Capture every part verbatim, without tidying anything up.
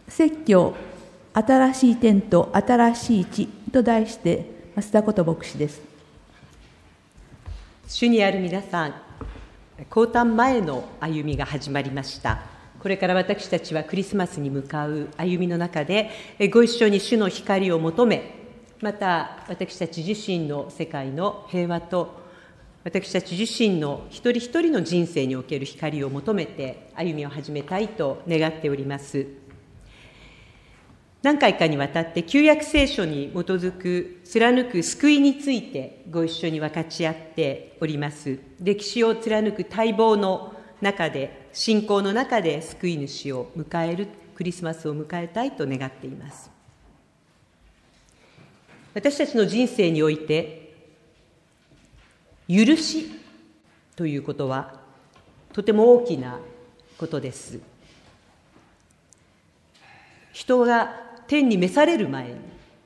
説教新しい天と新しい地と題して増田こと牧師です。 主にある皆さん、降誕前の歩みが始まりました。これから私たちはクリスマスに向かう歩みの中でご一緒に主の光を求め、また私たち自身の世界の平和と私たち自身の一人一人の人生における光を求めて歩みを始めたいと願っております。何回かにわたって旧約聖書に基づく貫く救いについてご一緒に分かち合っております。歴史を貫く待望の中で、信仰の中で救い主を迎えるクリスマスを迎えたいと願っています。私たちの人生において許しということはとても大きなことです。人が天に召される前に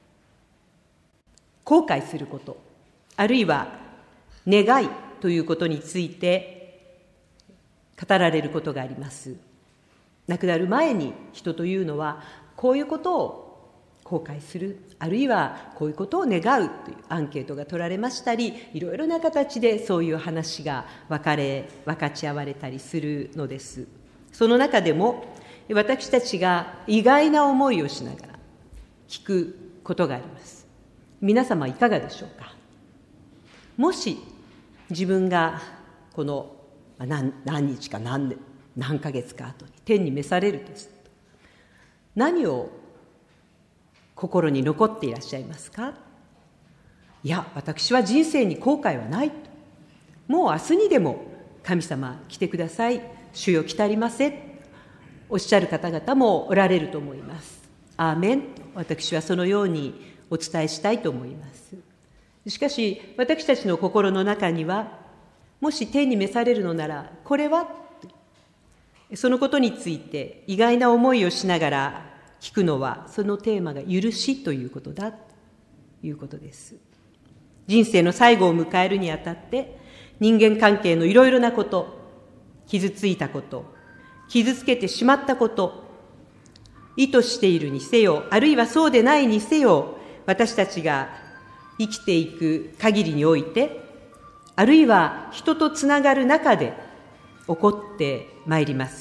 後悔すること、あるいは願いということについて語られることがあります。亡くなる前に人というのはこういうことを後悔する、あるいはこういうことを願うというアンケートが取られましたり、いろいろな形でそういう話が分かれ分かち合われたりするのです。その中でも私たちが意外な思いをしながら聞くことがあります。皆様いかがでしょうか。もし自分がこの 何, 何日か 何, 年何ヶ月か後に天に召されるとすると、何を心に残っていらっしゃいますか。いや、私は人生に後悔はないと、もう明日にでも神様来てください、主よ来たりませ、おっしゃる方々もおられると思います。アーメン。私はそのようにお伝えしたいと思います。しかし私たちの心の中には、もし天に召されるのならこれは、そのことについて意外な思いをしながら聞くのは、そのテーマが許しということだということです。人生の最後を迎えるにあたって人間関係のいろいろなこと、傷ついたこと、傷つけてしまったこと、意図しているにせよ、あるいはそうでないにせよ、私たちが生きていく限りにおいて、あるいは人とつながる中で起こってまいります。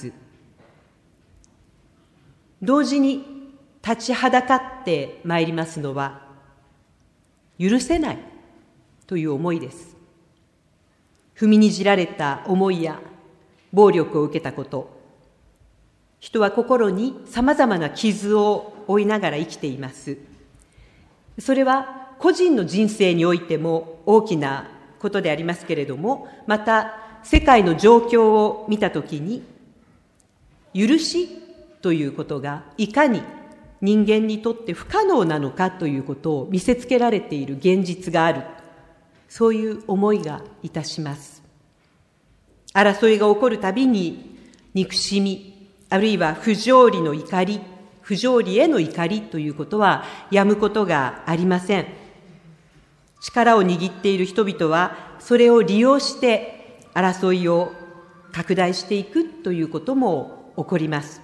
同時に立ちはだかってまいりますのは、許せないという思いです。踏みにじられた思いや暴力を受けたこと、人は心にさまざまな傷を負いながら生きています。それは個人の人生においても大きなことでありますけれども、また世界の状況を見たときに、許しということがいかに人間にとって不可能なのかということを見せつけられている現実がある、そういう思いがいたします。争いが起こるたびに憎しみ、あるいは不条理の怒り、不条理への怒りということはやむことがありません。力を握っている人々はそれを利用して争いを拡大していくということも起こります。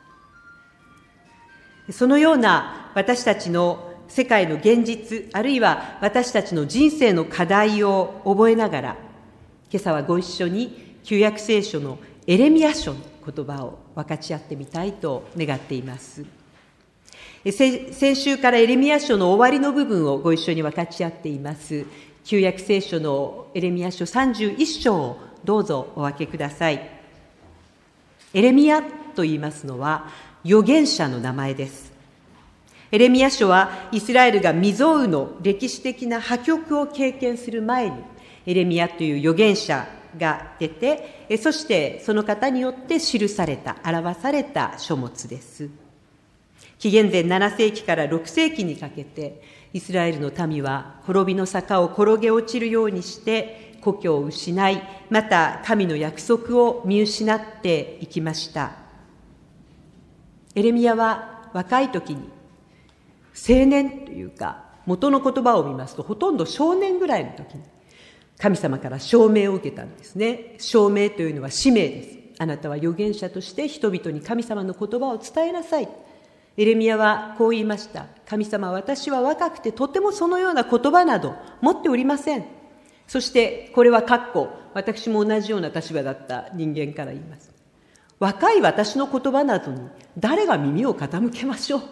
そのような私たちの世界の現実、あるいは私たちの人生の課題を覚えながら、今朝はご一緒に旧約聖書のエレミヤ書の言葉を分かち合ってみたいと願っています。先週からエレミヤ書の終わりの部分をご一緒に分かち合っています。旧約聖書のエレミヤ書さんじゅういっ章をどうぞお分けください。エレミヤと言いますのは預言者の名前です。エレミヤ書はイスラエルが未曾有の歴史的な破局を経験する前に、エレミヤという預言者が出て、そしてその方によって記された、表された書物です。紀元前なな世紀からろく世紀にかけて、イスラエルの民は滅びの坂を転げ落ちるようにして故郷を失い、また神の約束を見失っていきました。エレミヤは若い時に青年というか、元の言葉を見ますとほとんど少年ぐらいの時に神様から証明を受けたんですね。証明というのは使命です。あなたは預言者として人々に神様の言葉を伝えなさい。 エレミヤはこう言いました。神様、私は若くてとてもそのような言葉など持っておりません。そしてこれはかっこ私も同じような立場だった人間から言います。若い私の言葉などに誰が耳を傾けましょう。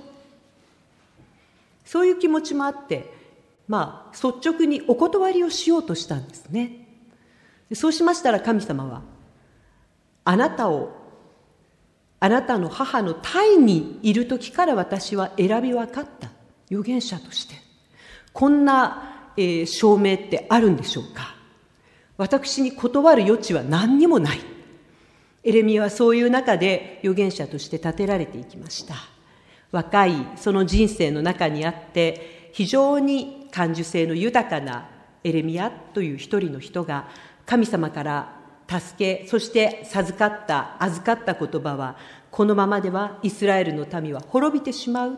そういう気持ちもあって、まあ率直にお断りをしようとしたんですね。そうしましたら神様は、あなたをあなたの母の胎にいる時から私は選び分かった預言者として、こんな、えー、証明ってあるんでしょうか。私に断る余地は何にもない。エレミヤはそういう中で預言者として立てられていきました。若いその人生の中にあって非常に感受性の豊かなエレミヤという一人の人が神様から助け、そして授かった、預かった言葉は、このままではイスラエルの民は滅びてしまう。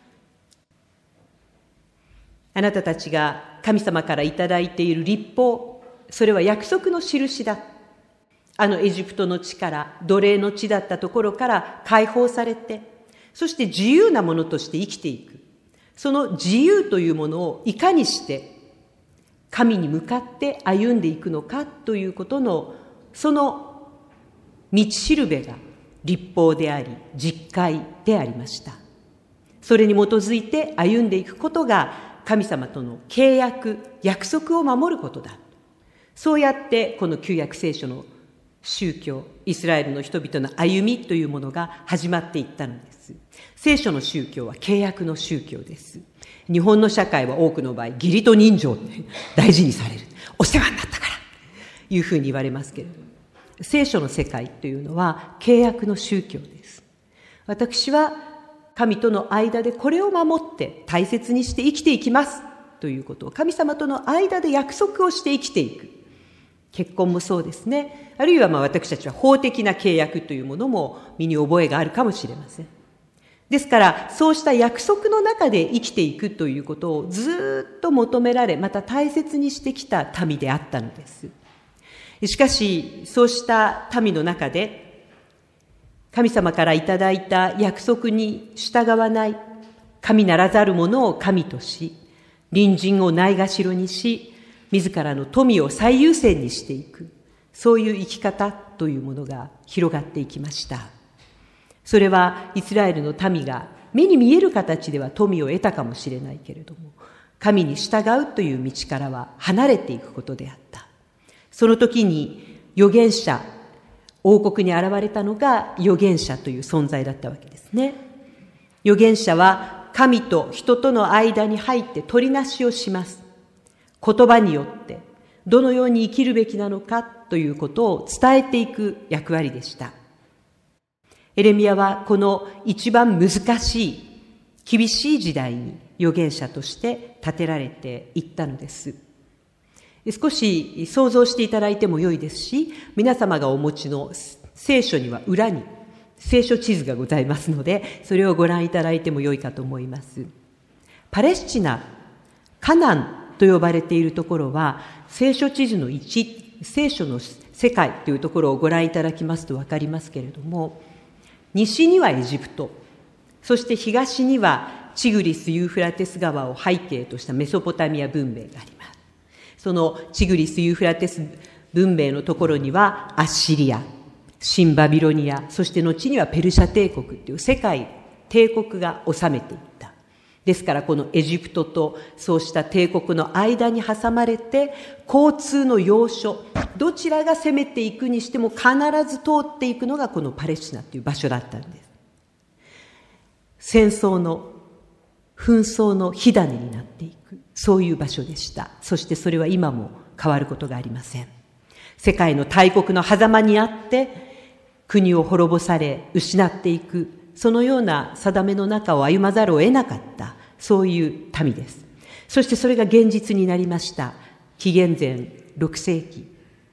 あなたたちが神様からいただいている律法、それは約束の印だ。あのエジプトの地から、奴隷の地だったところから解放されて、そして自由なものとして生きていく。その自由というものをいかにして神に向かって歩んでいくのかということの、その道しるべが律法であり実戒でありました。それに基づいて歩んでいくことが神様との契約、約束を守ることだ。そうやってこの旧約聖書の宗教、イスラエルの人々の歩みというものが始まっていったのです。聖書の宗教は契約の宗教です。日本の社会は多くの場合、義理と人情って大事にされる。お世話になったからいうふうに言われますけれども、聖書の世界というのは契約の宗教です。私は神との間でこれを守って大切にして生きていきますということを神様との間で約束をして生きていく。結婚もそうですね。あるいはまあ私たちは法的な契約というものも身に覚えがあるかもしれません。ですからそうした約束の中で生きていくということをずっと求められ、また大切にしてきた民であったのです。しかしそうした民の中で神様からいただいた約束に従わない、神ならざるものを神とし、隣人をないがしろにし、自らの富を最優先にしていく、そういう生き方というものが広がっていきました。それはイスラエルの民が目に見える形では富を得たかもしれないけれども、神に従うという道からは離れていくことであった。その時に預言者、王国に現れたのが預言者という存在だったわけですね。預言者は神と人との間に入って取りなしをします。言葉によってどのように生きるべきなのかということを伝えていく役割でした。エレミヤはこの一番難しい、厳しい時代に預言者として立てられていったのです。少し想像していただいても良いですし、皆様がお持ちの聖書には裏に聖書地図がございますので、それをご覧いただいても良いかと思います。パレスチナ、カナンと呼ばれているところは、聖書地図のいち、聖書の世界というところをご覧いただきますと分かりますけれども、西にはエジプト、そして東にはチグリス・ユーフラテス川を背景としたメソポタミア文明があります。そのチグリス・ユーフラテス文明のところにはアッシリア、新バビロニア、そして後にはペルシャ帝国という世界帝国が治めていった。ですからこのエジプトとそうした帝国の間に挟まれて、交通の要所、どちらが攻めていくにしても必ず通っていくのがこのパレスチナという場所だったんです。戦争の紛争の火種になっていく、そういう場所でした。そしてそれは今も変わることがありません。世界の大国の狭間にあって国を滅ぼされ失っていく、そのような定めの中を歩まざるを得なかった、そういう民です。そしてそれが現実になりました。紀元前ろくせいき、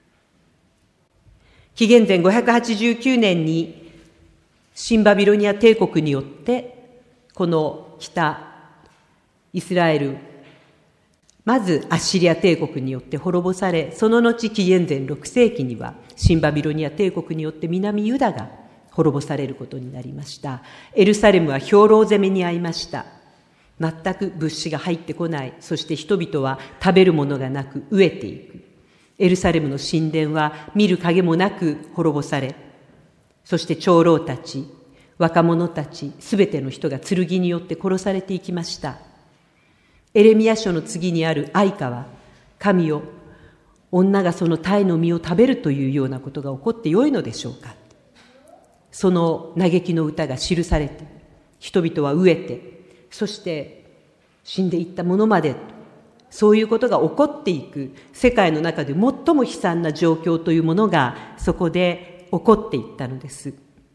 紀元前ごひゃくはちじゅうきゅうねんに新バビロニア帝国によってこの北イスラエル、まずアッシリア帝国によって滅ぼされ、その後紀元前ろくせいきには新バビロニア帝国によって南ユダが滅ぼされることになりました。エルサレムは兵糧攻めに遭いました。全く物資が入ってこない。そして人々は食べるものがなく飢えていく。エルサレムの神殿は見る影もなく滅ぼされ、そして長老たち、若者たち、すべての人が剣によって殺されていきました。エレミヤ書の次にある哀歌は、神よ、女がその鯛の実を食べるというようなことが起こってよいのでしょうか。その嘆きの歌が記されて、人々は飢えて、そして死んでいったものまで、そういうことが起こっていく、世界の中で最も悲惨な状況というものがそこで起こっていったのです。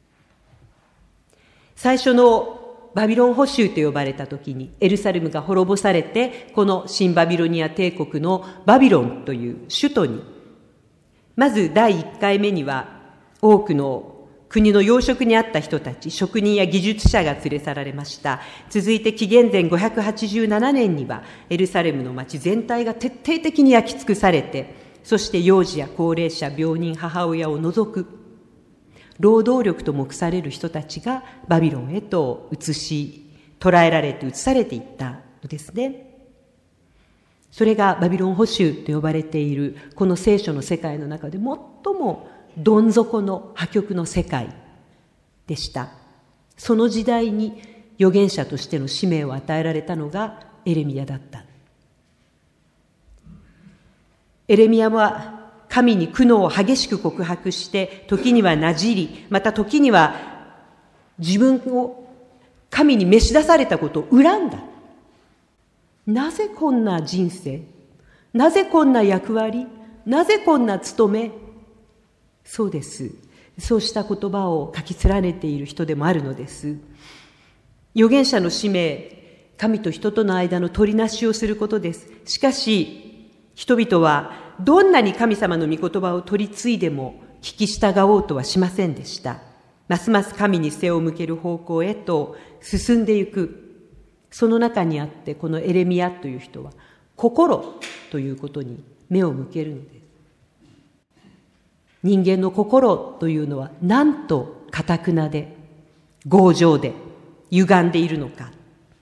最初のバビロン捕囚と呼ばれたときに、エルサレムが滅ぼされて、この新バビロニア帝国のバビロンという首都に、まず第一回目には多くの国の要職にあった人たち、職人や技術者が連れ去られました。続いて紀元前ごひゃくはちじゅうななねんには、エルサレムの町全体が徹底的に焼き尽くされて、そして幼児や高齢者、病人、母親を除く、労働力と目される人たちがバビロンへと移し、捕らえられて移されていったのですね。それがバビロン捕囚と呼ばれている、この聖書の世界の中で最もどん底の破局の世界でした。その時代に預言者としての使命を与えられたのがエレミヤだった。エレミヤは神に苦悩を激しく告白して、時にはなじり、また時には自分を神に召し出されたことを恨んだ。なぜこんな人生？なぜこんな役割？なぜこんな務め？そうです。そうした言葉を書き連ねている人でもあるのです。預言者の使命、神と人との間の取りなしをすることです。しかし、人々はどんなに神様の御言葉を取り継いでも聞き従おうとはしませんでした。ますます神に背を向ける方向へと進んでいく。その中にあって、このエレミヤという人は心ということに目を向けるのです。人間の心というのはなんと堅くなで、強情で、歪んでいるのか。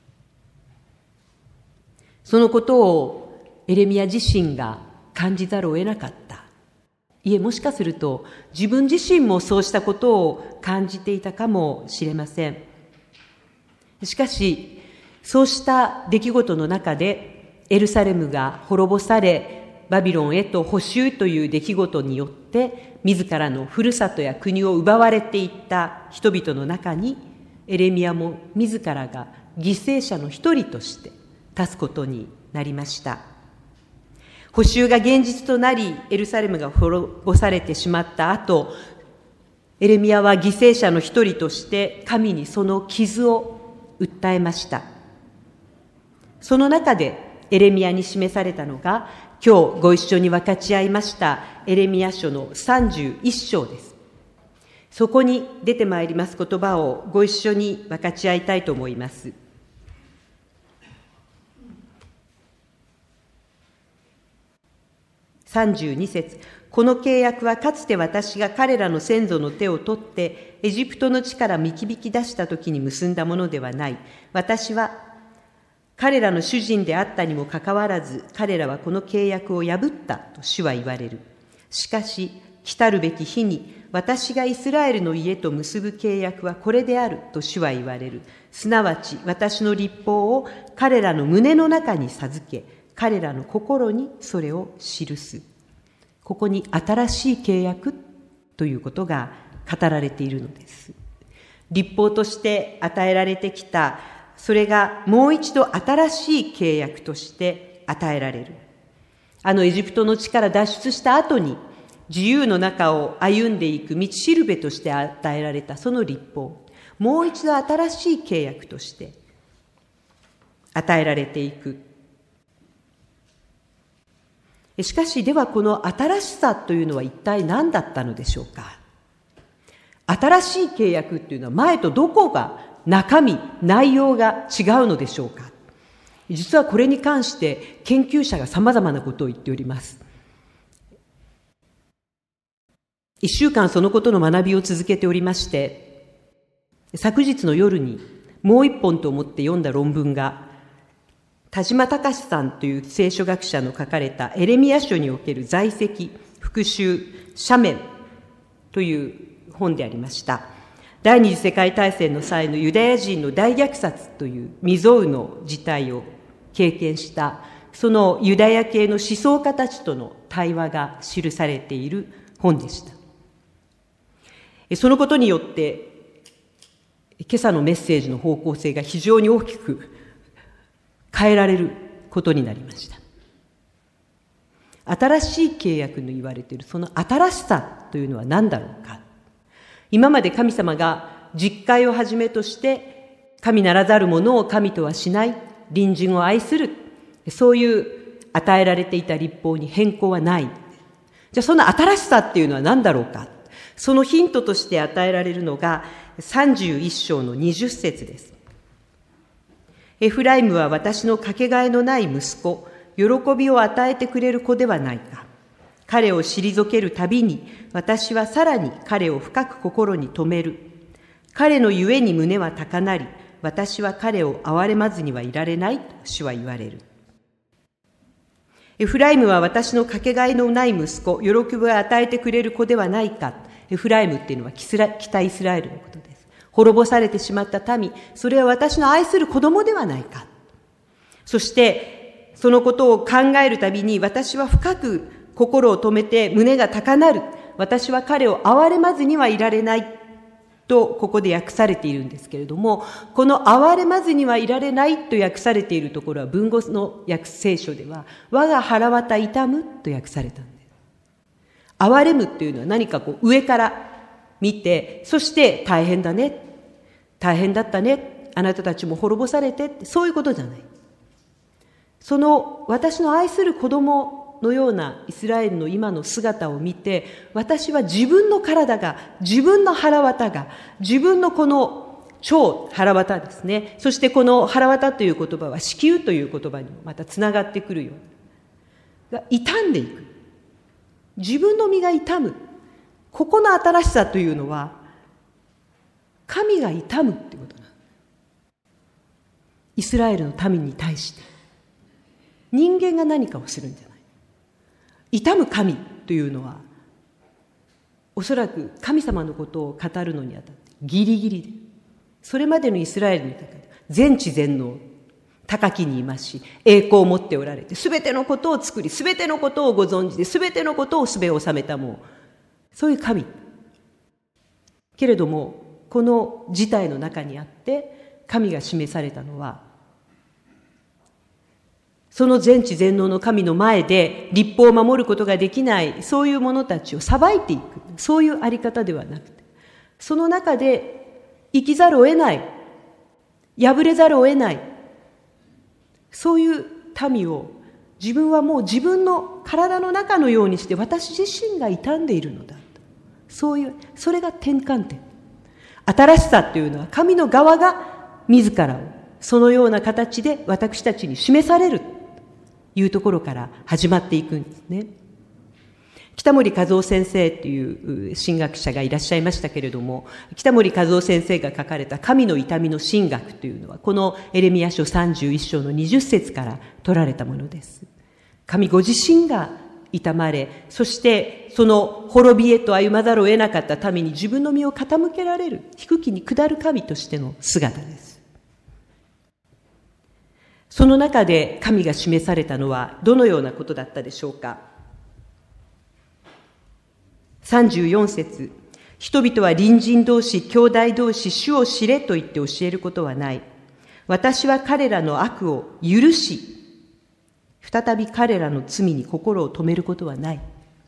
そのことをエレミヤ自身が感じざるを得なかった。いえ、もしかすると自分自身もそうしたことを感じていたかもしれません。しかし、そうした出来事の中でエルサレムが滅ぼされ、バビロンへと捕囚という出来事によって自らのふるさとや国を奪われていった人々の中に、エレミヤも自らが犠牲者の一人として立つことになりました。捕囚が現実となり、エルサレムが滅ぼされてしまった後、エレミヤは犠牲者の一人として神にその傷を訴えました。その中でエレミヤに示されたのが、今日ご一緒に分かち合いましたエレミヤ書のさんじゅういっ章です。そこに出てまいります言葉をご一緒に分かち合いたいと思います。さんじゅうに節、この契約はかつて私が彼らの先祖の手を取ってエジプトの地から導き出した時に結んだものではない。私は彼らの主人であったにもかかわらず、彼らはこの契約を破ったと主は言われる。しかし、来たるべき日に私がイスラエルの家と結ぶ契約はこれであると主は言われる。すなわち私の律法を彼らの胸の中に授け、彼らの心にそれを記す。ここに新しい契約ということが語られているのです。律法として与えられてきた、それがもう一度新しい契約として与えられる。あのエジプトの地から脱出した後に、自由の中を歩んでいく道しるべとして与えられたその律法、もう一度新しい契約として与えられていく。しかし、ではこの新しさというのは一体何だったのでしょうか。新しい契約というのは前とどこが中身、内容が違うのでしょうか。実はこれに関して研究者が様々なことを言っております。一週間そのことの学びを続けておりまして、 昨日の夜にもう一本と思って読んだ論文が、田島隆さんという聖書学者の書かれたエレミヤ書における在籍、復讐、斜面という本でありました。第二次世界大戦の際のユダヤ人の大虐殺という未曾有の事態を経験した、そのユダヤ系の思想家たちとの対話が記されている本でした。そのことによって、今朝のメッセージの方向性が非常に大きく変えられることになりました。新しい契約の言われているその新しさというのは何だろうか。今まで神様が実会をはじめとして神ならざるものを神とはしない、隣人を愛する、そういう与えられていた律法に変更はない。じゃあその新しさっていうのは何だろうか。そのヒントとして与えられるのがさんじゅういっ章のにじゅっ節です。エフライムは私のかけがえのない息子、喜びを与えてくれる子ではないか。彼を退けるたびに、私はさらに彼を深く心に留める。彼のゆえに胸は高鳴り、私は彼を憐れまずにはいられないと主は言われる。エフライムは私のかけがえのない息子、喜びを与えてくれる子ではないか。エフライムっていうのは北イスラエルのことです。滅ぼされてしまった民、それは私の愛する子供ではないか。そして、そのことを考えるたびに、私は深く心を留めて胸が高鳴る。私は彼を憐れまずにはいられない。と、ここで訳されているんですけれども、この憐れまずにはいられないと訳されているところは、文語の訳聖書では、我が腹渡痛むと訳されたんです。憐れむっていうのは何かこう上から見て、そして大変だね。大変だったね。あなたたちも滅ぼされてって、そういうことじゃない。その私の愛する子供のようなイスラエルの今の姿を見て、私は自分の体が、自分の腹渡が、自分のこの超腹渡ですね。そしてこの腹渡という言葉は子宮という言葉にもまたつながってくるように。傷んでいく。自分の身が痛む。ここの新しさというのは、神が痛むってことなんです。イスラエルの民に対して、人間が何かをするんじゃない。痛む神というのは、おそらく神様のことを語るのにあたってギリギリで、それまでのイスラエルの中で全知全能、高きにいますし、栄光を持っておられて、すべてのことを作り、すべてのことをご存知で、すべてのことをすべを収めたもう、そういう神。けれども、この事態の中にあって、神が示されたのは、その全知全能の神の前で律法を守ることができない、そういう者たちを裁いていく、そういうあり方ではなくて、その中で生きざるを得ない、破れざるを得ない、そういう民を自分はもう自分の体の中のようにして私自身が傷んでいるのだと。そういう、それが転換点。新しさというのは神の側が自らをそのような形で私たちに示されるというところから始まっていくんですね。北森和夫先生という神学者がいらっしゃいましたけれども、北森和夫先生が書かれた神の痛みの神学というのは、このエレミヤ書さんじゅういっ章のにじゅっ節から取られたものです。神ご自身が痛まれ、そしてその滅びへと歩まざるを得なかった民に自分の身を傾けられる、低きに下る神としての姿です。その中で神が示されたのはどのようなことだったでしょうか。さんじゅうよん節、人々は隣人同士、兄弟同士、主を知れと言って教えることはない。私は彼らの悪を許し、再び彼らの罪に心を留めることはない。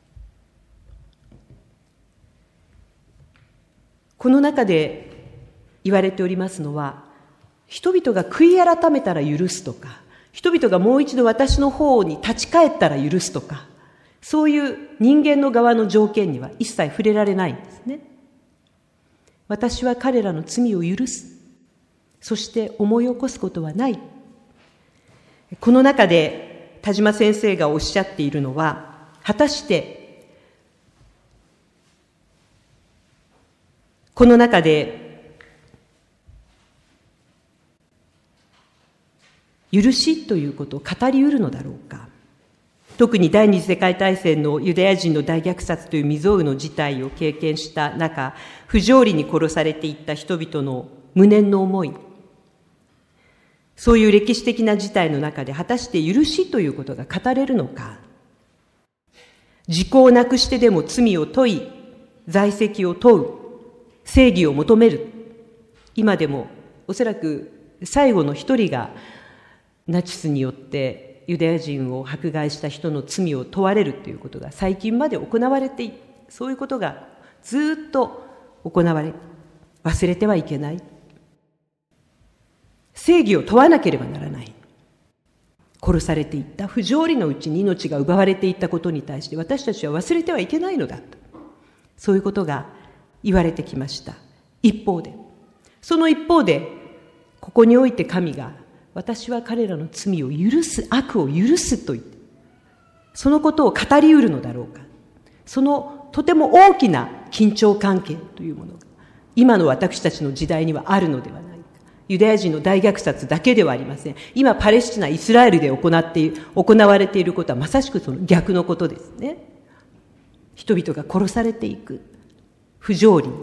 この中で言われておりますのは、人々が悔い改めたら許すとか、人々がもう一度私の方に立ち返ったら許すとか、そういう人間の側の条件には一切触れられないんですね。私は彼らの罪を許す。そして思い起こすことはない。この中で田島先生がおっしゃっているのは、果たしてこの中で許しということを語りうるのだろうか。特に第二次世界大戦のユダヤ人の大虐殺という未曾有の事態を経験した中、不条理に殺されていった人々の無念の思い、そういう歴史的な事態の中で果たして許しということが語れるのか。時効をなくしてでも罪を問い、在籍を問う、正義を求める。今でもおそらく最後の一人がナチスによってユダヤ人を迫害した人の罪を問われるということが最近まで行われている。そういうことがずっと行われ、忘れてはいけない。正義を問わなければならない。殺されていった不条理のうちに命が奪われていったことに対して私たちは忘れてはいけないのだと。そういうことが言われてきました。一方で、その一方で、ここにおいて神が私は彼らの罪を許す、悪を許すと言って、そのことを語りうるのだろうか。そのとても大きな緊張関係というものが今の私たちの時代にはあるのではないか。ユダヤ人の大虐殺だけではありません。今パレスチナ、イスラエルで行っている、行われていることはまさしくその逆のことですね。人々が殺されていく。不条理に。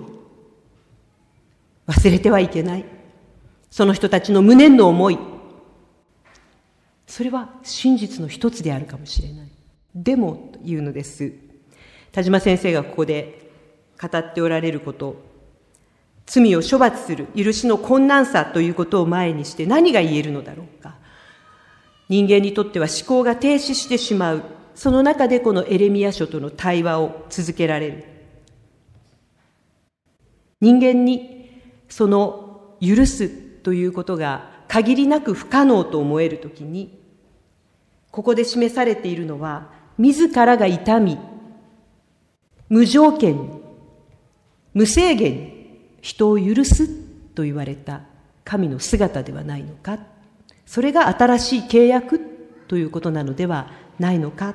忘れてはいけない。その人たちの無念の思い。それは真実の一つであるかもしれない。でも、というのです。田島先生がここで語っておられること、罪を処罰する許しの困難さということを前にして何が言えるのだろうか。人間にとっては思考が停止してしまう。その中でこのエレミヤ書との対話を続けられる。人間にその許すということが限りなく不可能と思えるときに、ここで示されているのは、自らが痛み、無条件に、無制限に人を許すと言われた神の姿ではないのか。それが新しい契約ということなのではないのか。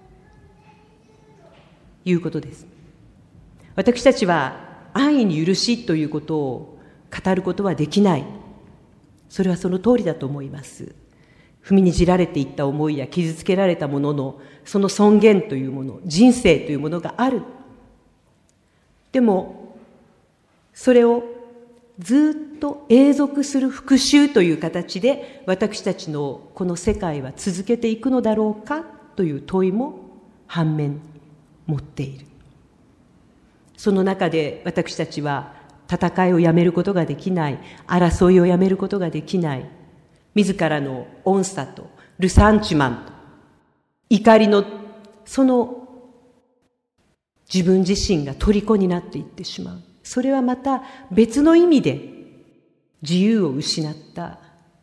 いうことです。私たちは安易に許しということを語ることはできない。それはその通りだと思います。踏みにじられていった思いや傷つけられたもののその尊厳というもの、人生というものがある。でもそれをずっと永続する復讐という形で私たちのこの世界は続けていくのだろうかという問いも反面持っている。その中で私たちは戦いをやめることができない、争いをやめることができない、自らの恩さとルサンチマンと怒りのその自分自身が虜になっていってしまう。それはまた別の意味で自由を失った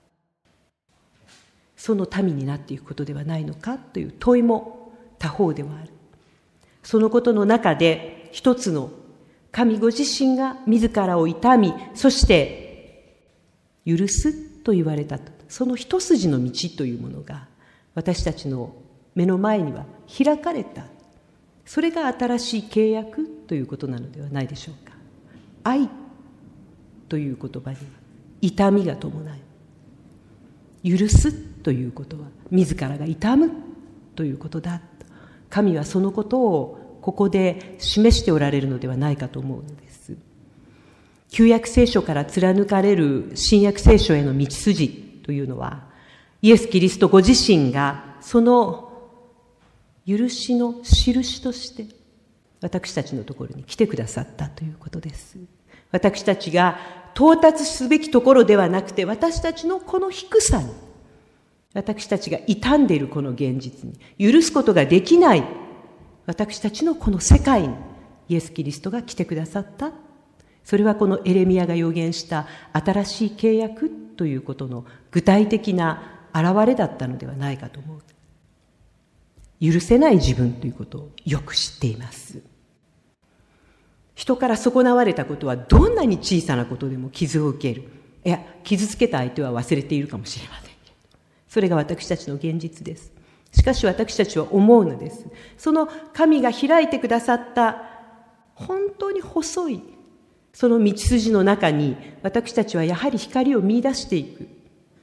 その民になっていくことではないのかという問いも他方ではある。そのことの中で一つの神ご自身が自らを痛み、そして許すと言われたその一筋の道というものが私たちの目の前には開かれた。それが新しい契約ということなのではないでしょうか。愛という言葉には痛みが伴い、許すということは自らが痛むということだ。神はそのことをここで示しておられるのではないかと思うのです。旧約聖書から貫かれる新約聖書への道筋というのは、イエス・キリストご自身がその許しの印として私たちのところに来てくださったということです。私たちが到達すべきところではなくて、私たちのこの低さに、私たちが傷んでいるこの現実に、許すことができない私たちのこの世界にイエス・キリストが来てくださった。それはこのエレミヤが予言した新しい契約ということの具体的な現れだったのではないかと思う。許せない自分ということをよく知っています。人から損なわれたことはどんなに小さなことでも傷を受ける。いや、傷つけた相手は忘れているかもしれませんけど、それが私たちの現実です。しかし私たちは思うのです。その神が開いてくださった本当に細いその道筋の中に私たちはやはり光を見出していく。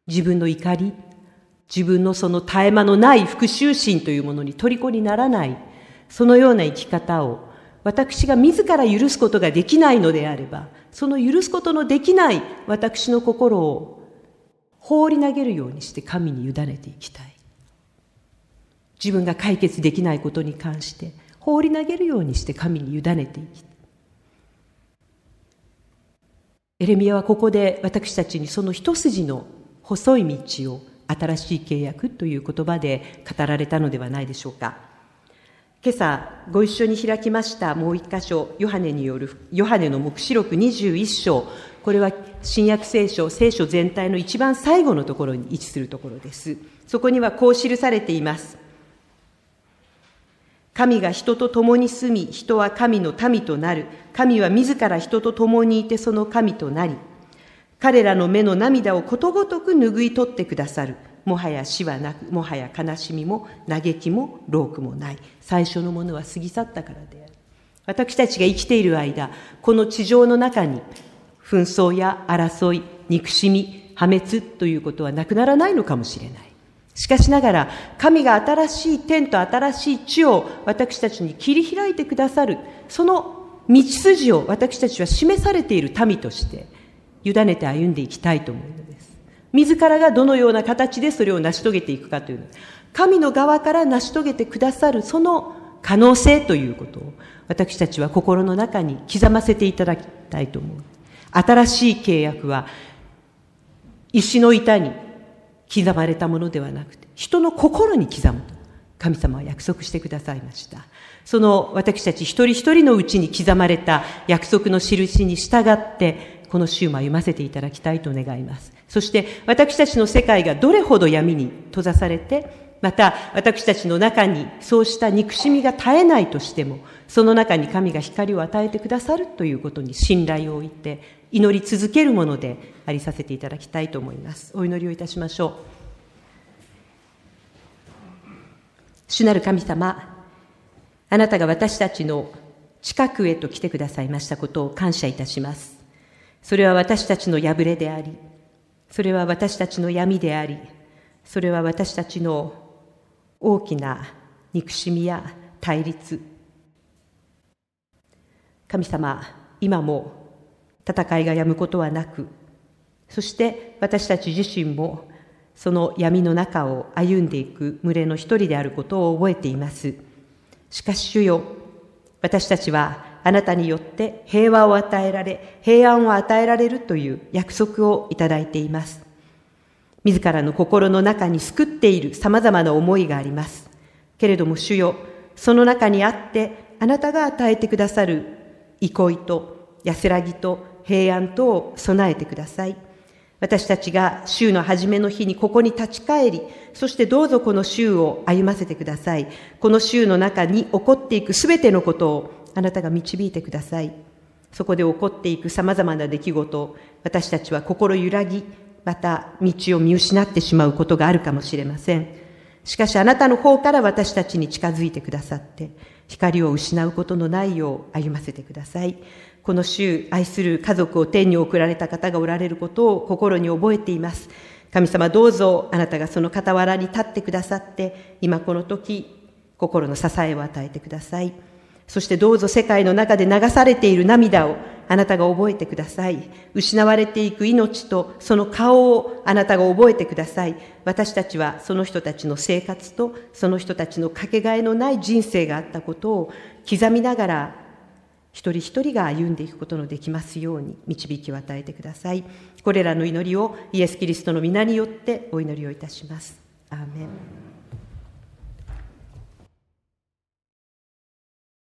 自分の怒り、自分のその絶え間のない復讐心というものに虜にならない、そのような生き方を私が自ら許すことができないのであれば、その許すことのできない私の心を放り投げるようにして神に委ねていきたい。自分が解決できないことに関して放り投げるようにして神に委ねていきたい。エレミヤはここで私たちにその一筋の細い道を新しい契約という言葉で語られたのではないでしょうか。今朝ご一緒に開きましたもう一箇所、ヨハネによるヨハネの黙示録にじゅういっ章、これは新約聖書、聖書全体の一番最後のところに位置するところです。そこにはこう記されています。神が人と共に住み、人は神の民となる。神は自ら人と共にいてその神となり、彼らの目の涙をことごとく拭い取ってくださる。もはや死はなく、もはや悲しみも嘆きも労苦もない。最初のものは過ぎ去ったからである。私たちが生きている間、この地上の中に紛争や争い、憎しみ、破滅ということはなくならないのかもしれない。しかしながら、神が新しい天と新しい地を私たちに切り開いてくださる、その道筋を私たちは示されている民として委ねて歩んでいきたいと思うのです。自らがどのような形でそれを成し遂げていくかというのは、神の側から成し遂げてくださるその可能性ということを私たちは心の中に刻ませていただきたいと思う。新しい契約は石の板に刻まれたものではなくて、人の心に刻むと神様は約束してくださいました。その私たち一人一人のうちに刻まれた約束の印に従ってこの週も歩ませていただきたいと願います。そして私たちの世界がどれほど闇に閉ざされて、また私たちの中にそうした憎しみが絶えないとしても、その中に神が光を与えてくださるということに信頼を置いて祈り続けるものでありさせていただきたいと思います。お祈りをいたしましょう。主なる神様、あなたが私たちの近くへと来てくださいましたことを感謝いたします。それは私たちの破れであり、それは私たちの闇であり、それは私たちの大きな憎しみや対立。神様、今も戦いが止むことはなく、そして私たち自身もその闇の中を歩んでいく群れの一人であることを覚えています。しかし主よ、私たちはあなたによって平和を与えられ、平安を与えられるという約束をいただいています。自らの心の中に救っている様々な思いがあります。けれども主よ、その中にあってあなたが与えてくださる憩いと安らぎと平安とを備えてください。私たちが週の初めの日にここに立ち返り、そしてどうぞこの週を歩ませてください。この週の中に起こっていくすべてのことをあなたが導いてください。そこで起こっていく様々な出来事、私たちは心揺らぎ、また道を見失ってしまうことがあるかもしれません。しかしあなたの方から私たちに近づいてくださって、光を失うことのないよう歩ませてください。この週、愛する家族を天に送られた方がおられることを心に覚えています。神様、どうぞあなたがその傍らに立ってくださって、今この時、心の支えを与えてください。そしてどうぞ世界の中で流されている涙をあなたが覚えてください。失われていく命とその顔をあなたが覚えてください。私たちはその人たちの生活とその人たちのかけがえのない人生があったことを刻みながら、一人一人が歩んでいくことのできますように導きを与えてください。これらの祈りをイエス・キリストの皆によってお祈りをいたします。アーメン。